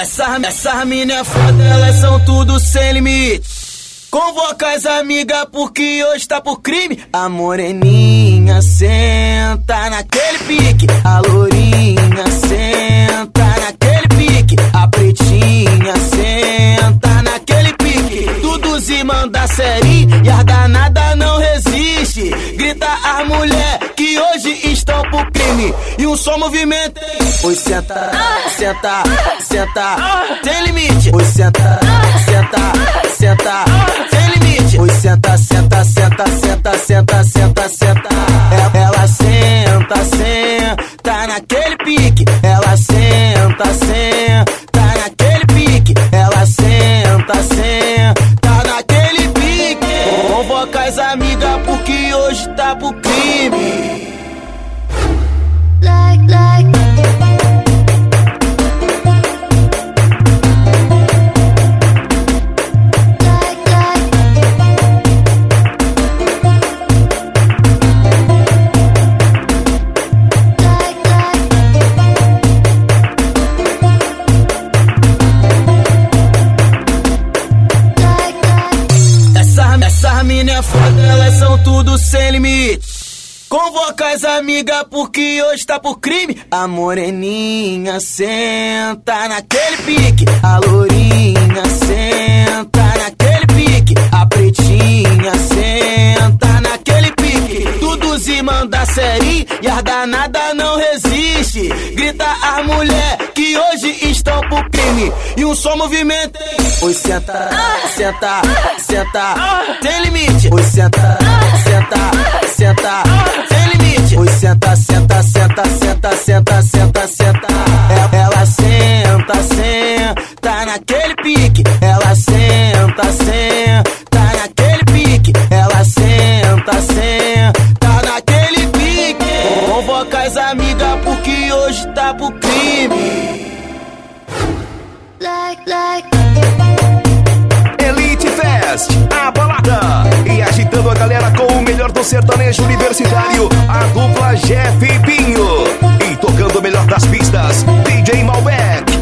Essa mina é foda, elas são tudo sem limite. Convoca as amigas porque hoje tá por crime. A moreninha senta naquele pique, a lourinha senta naquele pique, a pretinha senta naquele pique. Tudo se manda série e as danada não resiste. Grita as mulher que hoje estão por crime. E um só movimento, oi senta, senta, senta, sem limite. Oi senta, senta, senta, sem limite. Oi senta, senta, senta, senta, senta, senta, senta. Ela senta, senta naquele pique. Ela senta, senta naquele pique. Ela senta, senta naquele pique. Convoca as amigas porque hoje tá pro crime. Essa mina é foda, elas são tudo sem limite. Convoca as amigas porque hoje tá por crime. A moreninha senta naquele pique, a lourinha senta naquele pique, a pretinha senta naquele pique. Tudo se manda série e as danada não resiste. Grita as mulher que hoje estão por crime. E um só movimento, oi senta, senta, senta, sem limite. Oi senta, senta, senta, sem limite. Oi senta, senta, senta, senta, senta, senta, senta. Ela senta, senta naquele pique. Ela senta, senta naquele pique. Ela senta, senta naquele pique. Convoca as amigas porque hoje tá pro crime. Elite Fest, a balada. E agitando a galera com o melhor do sertanejo universitário, a dupla Jeff e Pinho. E tocando o melhor das pistas, DJ Malbec.